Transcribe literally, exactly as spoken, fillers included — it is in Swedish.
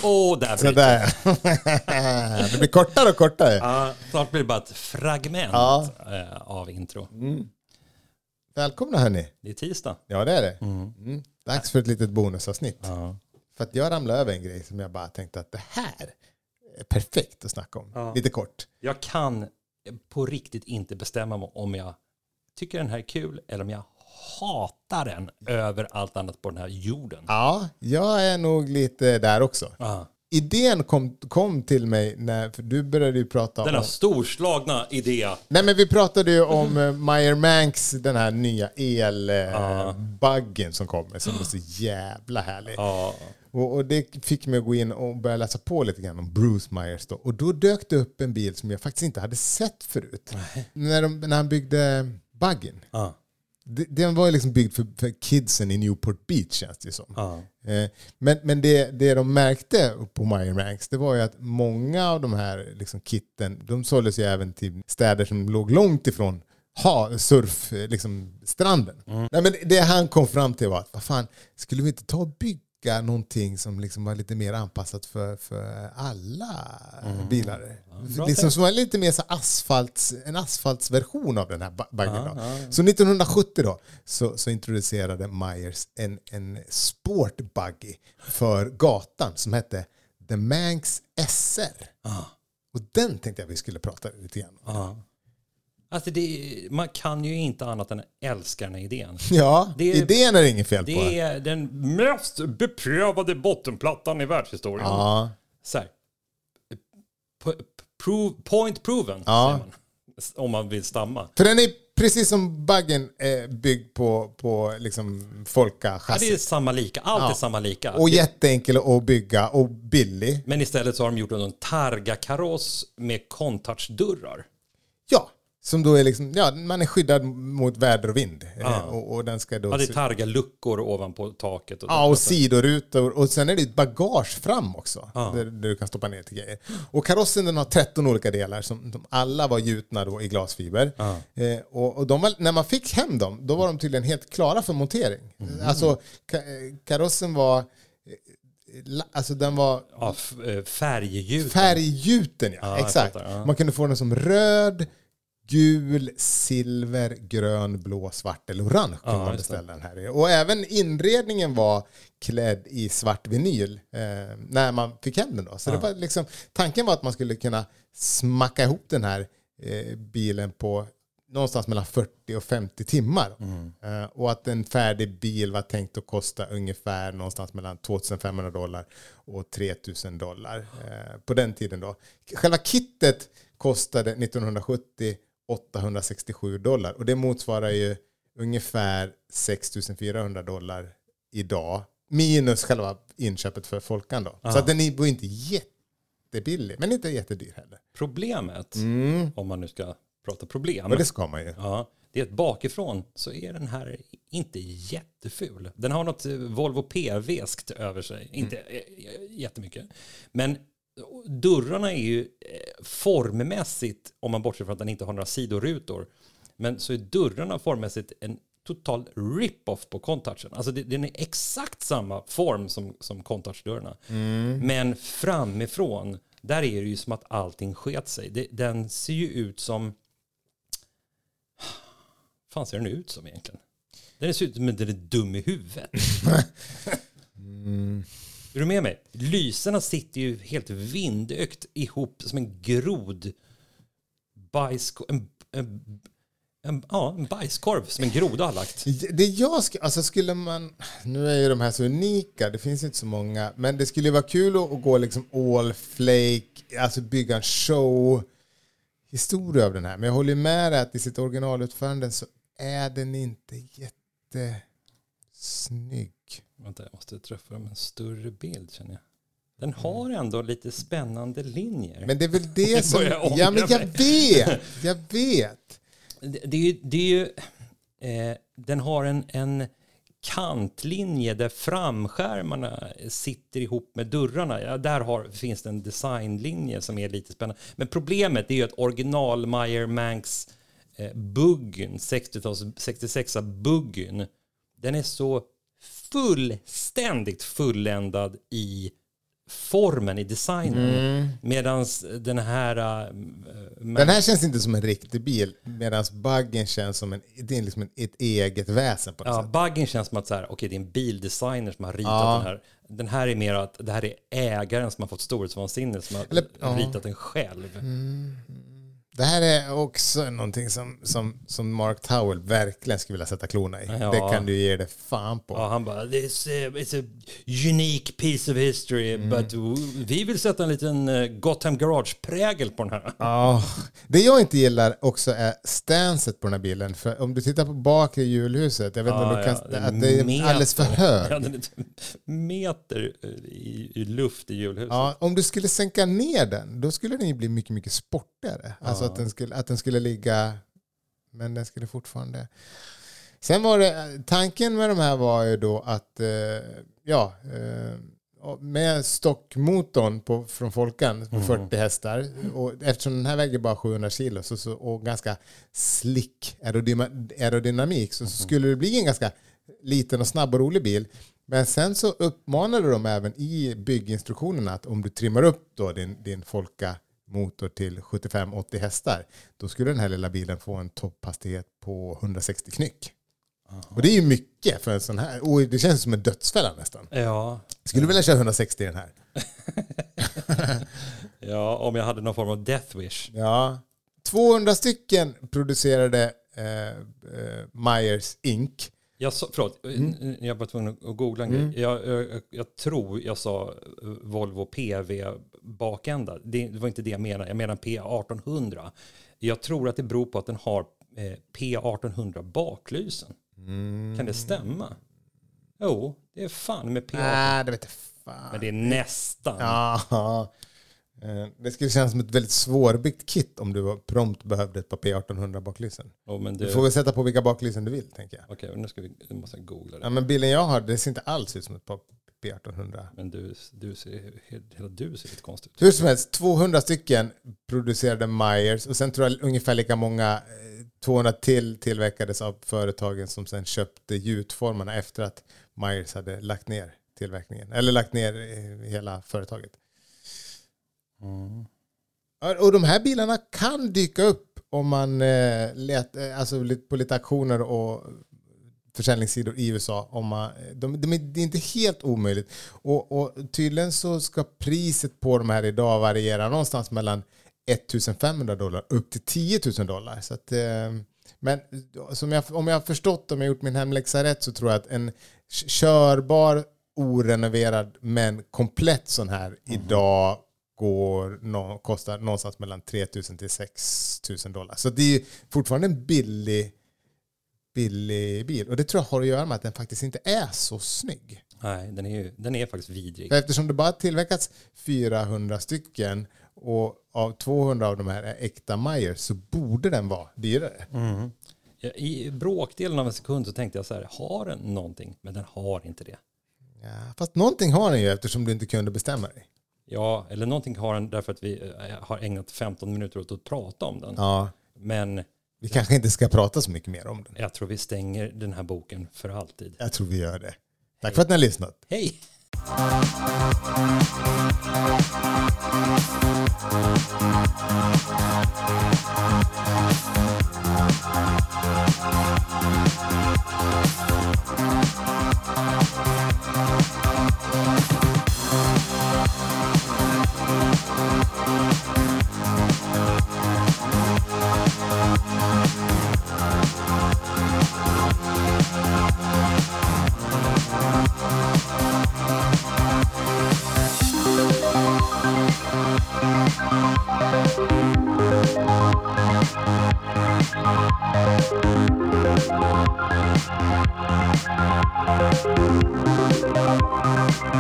Åh, oh, där så där. Det blir kortare och kortare. Ja, snart blir det bara ett fragment ja. av intro. Mm. Välkomna hörni. Det är tisdag. Ja, det är det. Mm. Mm. Dags för ett litet bonusavsnitt. Ja. För att jag ramlade över en grej som jag bara tänkte att det här är perfekt att snacka om. Ja. Lite kort. Jag kan på riktigt inte bestämma mig om jag tycker den här är kul eller om jag hatar den över allt annat på den här jorden. Ja, jag är nog lite där också. Aha. Idén kom, kom till mig när, för du började ju prata Denna om... storslagna idé. Nej, men vi pratade ju om uh, Meyer Manx, den här nya elbuggen uh, som kommer, som är så jävla härlig. Uh. Och, och det fick mig att gå in och börja läsa på lite grann om Bruce Myers då. Och då dök det upp en bil som jag faktiskt inte hade sett förut. När, de, när han byggde buggen. Uh. Den var ju liksom byggd för, för kidsen i Newport Beach, känns det som. Ja. Eh, men men det, det de märkte på Meyer Manx, det var ju att många av de här liksom kitten, de såldes ju även till städer som låg långt ifrån ha, surf, liksom, stranden. Mm. Nej, men det han kom fram till var att, vad fan, skulle vi inte ta och bygga någonting som liksom var lite mer anpassat för, för alla mm. bilar. Ja, liksom som var lite mer så asfalts, en asfaltsversion av den här baggen. Ja, ja, ja. Så nittonhundrasjuttio då så, så introducerade Myers en, en sportbuggy för gatan som hette The Manx S R. Ja. Och den tänkte jag vi skulle prata lite grann om. Ja. Alltså det, man kan ju inte annat än älska den här idén. Ja, det är, idén är inget fel det på. Det är den mest beprövade bottenplattan i världshistorien. Ja. Så här. Prove, point proven, ja. säger man, om man vill stamma. För den är precis som buggen är byggd på, på liksom folka-chassi. Ja, det är samma lika, allt ja. är samma lika. Och det... jätteenkel att bygga och billig. Men istället så har de gjort en Targa-kaross med contouch-dörrar. Ja. Som då är liksom, ja, man är skyddad mot väder och vind. Ja. Och, och den ska då... Ja, det är Targa-luckor ovanpå taket. Och ja, och sidorutor. Och sen är det ett bagage fram också. Ja. Där, där du kan stoppa ner till grejer. Och karossen den har tretton olika delar. Som de alla var gjutna då i glasfiber. Ja. Eh, och och de var, när man fick hem dem, då var de tydligen helt klara för montering. Mm. Alltså, ka- karossen var... Alltså den var... Ja, färggjuten. Färggjuten, ja. ja exakt. Fattar, ja. Man kunde få den som röd... gul, silver, grön, blå, svart eller orange kunde ja, man beställa den här i. Och även inredningen var klädd i svart vinyl eh, när man fick hem den då. Så ja. det var liksom, tanken var att man skulle kunna smacka ihop den här eh, bilen på någonstans mellan fyrtio och femtio timmar. Mm. Eh, och att en färdig bil var tänkt att kosta ungefär någonstans mellan tvåtusenfemhundra dollar och tre tusen dollar eh, på den tiden då. Själva kittet kostade nittonhundrasjuttio åttahundrasextiosju dollar. Och det motsvarar ju ungefär sex tusen fyrahundra dollar idag. Minus själva inköpet för Folkan då. Aha. Så att den var inte jättebillig. Men inte jättedyr heller. Problemet, mm. om man nu ska prata problem. Och det ska man ju. Ja, det är att bakifrån så är den här inte jätteful. Den har något Volvo P-väskt över sig. Mm. Inte jättemycket. Men dörrarna är ju formmässigt, om man bortser från att den inte har några sidorutor, men så är dörrarna formmässigt en total rip-off på contouchen. Alltså det, den är exakt samma form som, som contouchdörrarna. Mm. Men framifrån, där är det ju som att allting sket sig. Det, den ser ju ut som... Fan ser den ut som egentligen? Den ser ut som att den är dum i huvudet. mm. Är du med mig? Lyserna sitter ju helt vindökt ihop som en grod bajskorv. En, en, en, ja, en bajskorv som en groda har lagt. Det jag ska, alltså skulle man, nu är ju de här så unika, det finns inte så många, men det skulle vara kul att, att gå liksom all flake, alltså bygga en show historia av den här. Men jag håller med dig att i sitt originalutförande så är den inte jättesnygg. Vänta, jag måste träffa med en större bild, känner jag. Den har ändå lite spännande linjer. Men det är väl det som... ja, men jag vet! Jag vet! Det, det är ju... Det är ju eh, den har en, en kantlinje där framskärmarna sitter ihop med dörrarna. Ja, där har, finns det en designlinje som är lite spännande. Men problemet är ju att original Meyer Manx eh, buggen, sextiosex buggen, den är så fullständigt fulländad i formen i designen. Mm. Medan den här... Uh, den här känns inte som en riktig bil, medan buggen känns som en, det är liksom ett eget väsen på något ja, sätt. Buggen känns som att så här, okay, det är en bildesigner som har ritat ja. den här. Den här är mer att det här är ägaren som har fått storhetsvansinne som har Eller, ja. ritat den själv. Mm. Det här är också någonting som, som, som Mark Towell verkligen skulle vilja sätta klorna i. Ja. Det kan du ge det fan på. Ja, han bara, This, uh, it's a unique piece of history, mm. but vi vill sätta en liten uh, Gotham Garage-prägel på den här. Ja. Det jag inte gillar också är stanset på den här bilen. För om du tittar på bakre hjulhuset, jag vet inte ja, om du kan, ja, att det är meter. alldeles för hög. Ja, den är meter i, i luft i hjulhuset. Ja, om du skulle sänka ner den, då skulle den ju bli mycket, mycket sportigare. Ja. Alltså att den, skulle, att den skulle ligga, men den skulle fortfarande... Sen var det, tanken med de här var ju då att, eh, ja, eh, med stockmotorn på, från Folkan på fyrtio hästar, och eftersom den här väger bara sjuhundra kilo så, så, och ganska slick aerodynamik så, så skulle det bli en ganska liten och snabb och rolig bil. Men sen så uppmanade de även i bygginstruktionerna att om du trimmar upp då din, din Folka motor till sjuttiofem åttio hästar, då skulle den här lilla bilen få en topphastighet på hundrasextio knyck. Aha. Och det är ju mycket för en sån här. Och det känns som en dödsfälla nästan. Ja. Skulle du vilja köra hundrasextio i den här? Ja, om jag hade någon form av death wish. Ja. tvåhundra stycken producerade eh, eh, Myers Incorporated. Jag sa, förlåt, mm. jag var tvungen att googla en grej. Mm. Jag, jag, jag tror jag sa Volvo P V bakända. Det, det var inte det jag menade. Jag menar P arton hundra. Jag tror att det beror på att den har eh, P arton hundra baklysen. Mm. Kan det stämma? Jo, det är fan med P arton. Nej, det vet jag fan. Men det är nästan. Ja. Det skulle kännas som ett väldigt svårbyggt kit om du prompt behövde ett par P arton hundra baklysen. Oh, men det... Du får väl sätta på vilka baklysen du vill, tänker jag. Okej, okay, nu ska vi nu måste jag googla det. Ja, men bilen jag har, det ser inte alls ut som ett par P arton hundra. Men du, du ser, hela du ser lite konstigt ut. Hur som helst, tvåhundra stycken producerade Myers och sen tror jag ungefär lika många, tvåhundra till tillverkades av företagen som sen köpte gjutformarna efter att Myers hade lagt ner tillverkningen. Eller lagt ner hela företaget. Mm. Och de här bilarna kan dyka upp om man eh, let, alltså på lite auktioner och försäljningssidor i U S A. Om man, de, de är, det är inte helt omöjligt. Och, och tydligen så ska priset på de här idag variera någonstans mellan ettusenfemhundra dollar upp till tio tusen dollar. Så att, eh, men som jag, om jag har förstått, om jag har gjort min hemläxa rätt, så tror jag att en körbar, orenoverad men komplett sån här mm. idag går no, kostar någonstans mellan tre tusen till sex tusen dollar. Så det är fortfarande en billig billig bil. Och det tror jag har att göra med att den faktiskt inte är så snygg. Nej, den är ju, den är faktiskt vidrig. För eftersom det bara tillverkats fyrahundra stycken och av tvåhundra av de här är äkta Myers, så borde den vara dyrare. Mm. I bråkdelen av en sekund så tänkte jag så här, har den någonting? Men den har inte det. Ja, fast någonting har den ju eftersom du inte kunde bestämma dig. Ja, eller någonting har den därför att vi har ägnat femton minuter åt att prata om den. Ja. Men vi kanske inte ska prata så mycket mer om den. Jag tror vi stänger den här boken för alltid. Jag tror vi gör det. Tack Hej. för att ni har lyssnat. Hej! We'll be right back.